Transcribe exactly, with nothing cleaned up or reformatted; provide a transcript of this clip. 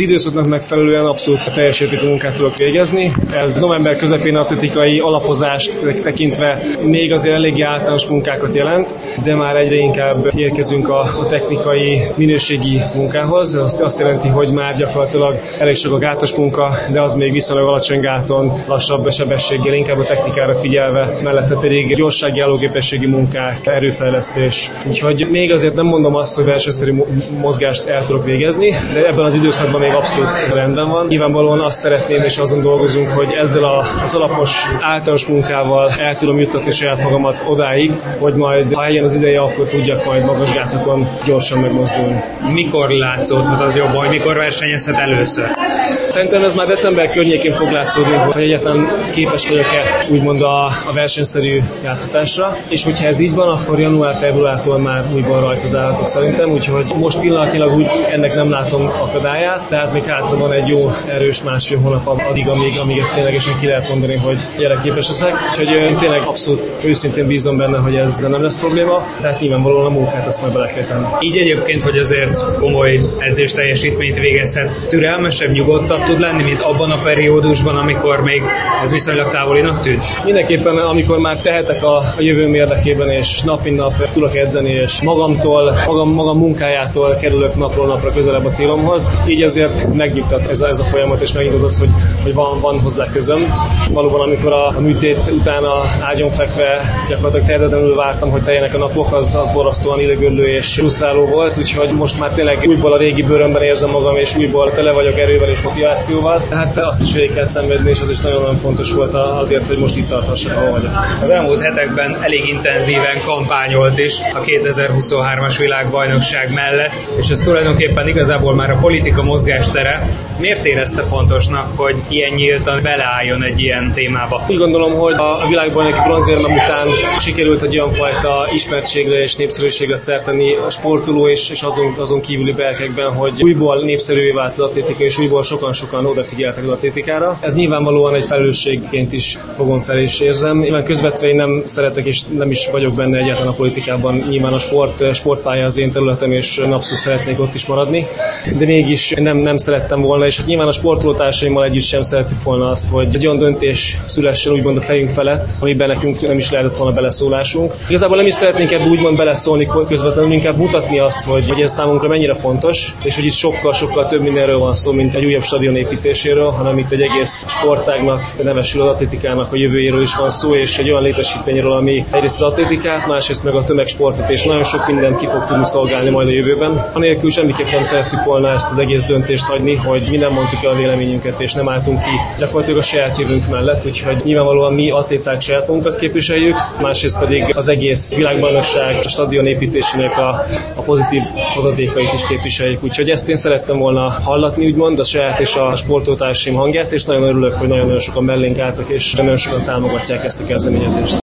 Az időszaknak megfelelően abszolút teljes értékű munkát tudok végezni. Ez november közepén atletikai alapozást tekintve még azért eléggé általános munkákat jelent, de már egyre inkább érkezünk a, a technikai minőségi munkához. Azt, azt jelenti, hogy már gyakorlatilag elég sok a gátos munka, de az még viszonylag alacsony gáton, lassabb sebességgel, inkább a technikára figyelve, mellette pedig gyorsági állóképességi munkák, erőfejlesztés. Úgyhogy még azért nem mondom azt, hogy versenyszerű mozgást el tudok végezni, de ebben az időszakban még abszolút rendben van. Nyilvánvalóan azt szeretném, és azon dolgozunk, hogy ezzel a, az alapos általános munkával el tudom juttatni saját magamat odáig, hogy majd, ha eljön az ideje, akkor tudjak majd magas gátokon gyorsan megmozdulni. Mikor látszódhat az jobban, hogy mikor versenyezhet először? Szerintem ez már december környékén fog látszódni, hogy egyáltalán képes vagyok-e úgymond a, a versenyszerű játszatásra, és hogyha ez így van, akkor január-februártól már újból rajtozálhatok szerintem, úgyhogy most pillanatilag úgy ennek nem látom akadályát, tehát még hátra van egy jó erős másfél hónap addig, amíg, amíg ezt ténylegesen ki lehet mondani, hogy gyerekképes leszek. Úgyhogy én tényleg abszolút őszintén bízom benne, hogy ez nem lesz probléma, tehát nyilvánvalóan a munkát azt majd bele kell tenni. Így egyébként, hogy azért komoly edzés teljesítményt végezhet, türelmesebb, nyugodtabb tud lenni, mint abban a periódusban, amikor még ez viszonylag távolinak tűnt? Mindenképpen, amikor már tehetek a, a jövőm érdekében, és nap mint nap tudok edzeni, és magamtól, magam, magam munkájától kerülök napról napra közelebb a célomhoz, így azért megnyugtat ez a, ez a folyamat, és megnyugtat az, hogy, hogy van, van hozzá közöm. Valóban, amikor a, a műtét után a ágyon fekve gyakorlatilag tehetetlenül vártam, hogy teljenek a napok, az, az borzasztóan idegöllő és frusztráló volt, úgyhogy most már tényleg újból a régi bőrömben érzem magam, és újból tele vagyok erővel és motivációval. Tehát azt is végig kell szenvedni, és az is nagyon-nagyon fontos volt azért, hogy most itt tarthassak, ahol vagyok. Az elmúlt hetekben elég intenzíven kampányolt is a kétezer-huszonhármas világbajnokság mellett, és ez tulajdonképpen igazából már a politika mozgástere. Miért érezte fontosnak, hogy ilyen nyíltan beleálljon egy ilyen témába? Úgy gondolom, hogy a világbajnoki bronzérmem után sikerült egy olyan fajta ismertségre és népszerűségre szert tenni a sportoló és, és azon, azon kívüli berkekben, hogy újból népszerűvé vált az atlétika, és újból sokan-sokan odafigyeltek az atlétikára. Ez nyilvánvalóan egy felelősségként is fogom fel és érzem. Nyilván közvetve én nem szeretek és nem is vagyok benne egyáltalán a politikában. Nyilván a sport, sportpálya az én területem, és abszolút szeretnék ott is maradni. De mégis nem, nem szerettem volna, és hát nyilván a sportolótársaimmal együtt sem szerettük volna azt, hogy egy olyan döntés szülessen úgymond a fejünk felett, amiben nekünk nem is lehetett volna beleszólásunk. Igazából nem is szeretnénk ebbe úgymond beleszólni közvetlenül, inkább mutatni azt, hogy, hogy ez számunkra mennyire fontos, és hogy itt sokkal-sokkal több mindenről van szó, mint egy újabb stadion építéséről, hanem itt egy egész sportágnak, nevesül az atlétikának a jövőjéről is van szó, és egy olyan létesítményről, ami egyrészt az atlétikát, másrészt meg a tömegsportot, és nagyon sok mindent ki fog tudni szolgálni majd a jövőben. Anélkül semmiképp nem szerettük volna ezt az egész döntést hagyni, hogy mi nem mondtuk el a véleményünket, és nem álltunk ki gyakorlatilag a saját jövőnk mellett, úgyhogy nyilvánvalóan mi atléták saját magunkat képviseljük, másrészt pedig az egész világbajnokság, a stadion építésének a, a pozitív hozadékait is képviseljük. Úgyhogy ezt én szerettem volna hallatni, úgymond, a saját és a sportolótársaim hangját, és nagyon örülök, hogy nagyon-nagyon sokan mellénk álltak, és nagyon sokan támogatják ezt a kezdeményezést.